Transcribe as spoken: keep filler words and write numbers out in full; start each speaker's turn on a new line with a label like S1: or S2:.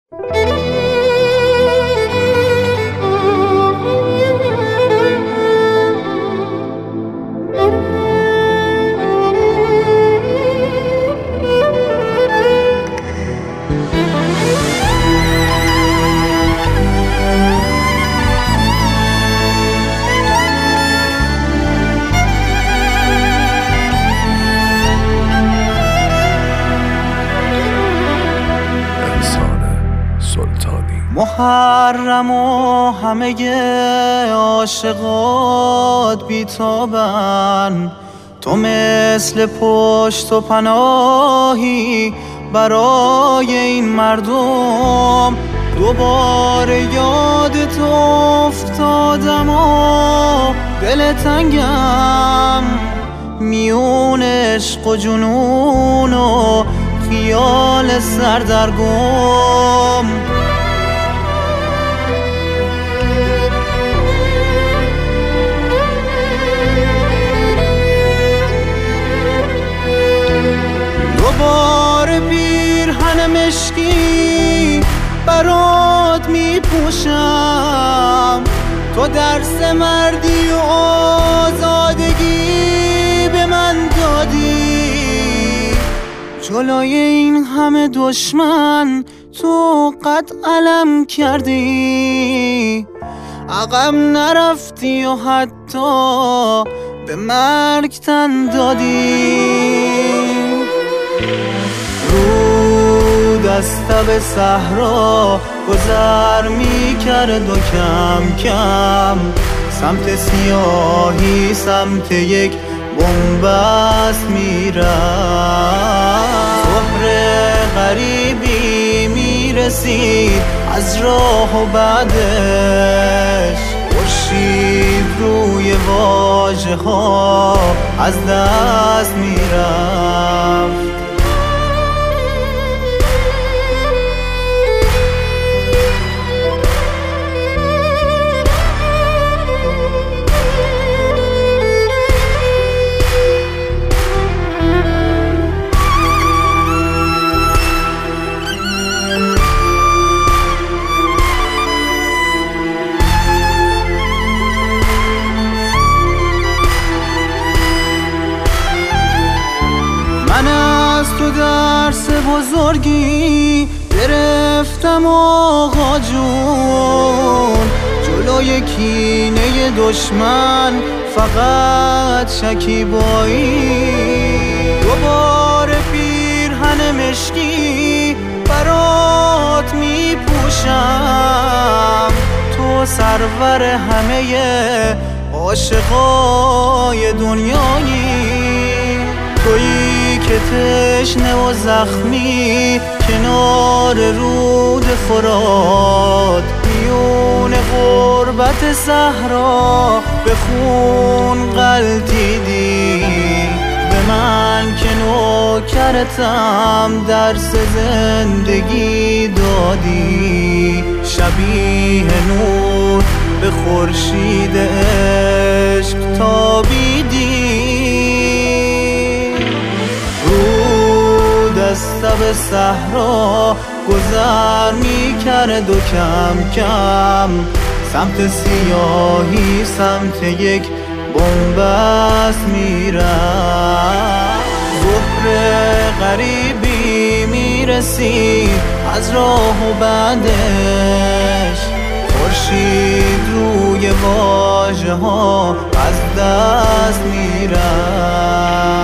S1: محرم و همه عاشقات بیتابن، تو مثل پشت و پناهی برای این مردم. دوباره یادت افتادم و دل تنگم، میون عشق و جنون و خیال سردرگم. دوباره پیرهن مشکی برات می پوشم، تو درس مردی و آزادگی به من دادی. جلوی این همه دشمن تو قد علم کردی، عقب نرفتی و حتی به مرگ تن دادی. رو دسته به صحرا گذر می کرد و کم کم سمت سیاهی سمت یک بنبست می رفت. ظهر غریبی می رسید از راه و بعدش خورشید روی واژه ها از دست می رفت. من از تو درس بزرگی گرفتم آقا جون، جلوی کینه دشمن فقط شکیبایی. دوباره پیرهن مشکی برات می پوشم، تو سرور همه عاشقای دنیایی. تویی که تشنه و زخمی کنار رود فرات، میون غربت صحرا به خون غلطیدی. به من که نوکرتم درس زندگی دادی، شبیه نور به خورشید عشق تابیدی. دسته به صحرا گذر می کرد و کم کم سمت سیاهی سمت یک بنبست می رفت. ظهر غریبی می رسید از راه و بعدش خورشید روی واژه ها از دست می رفت.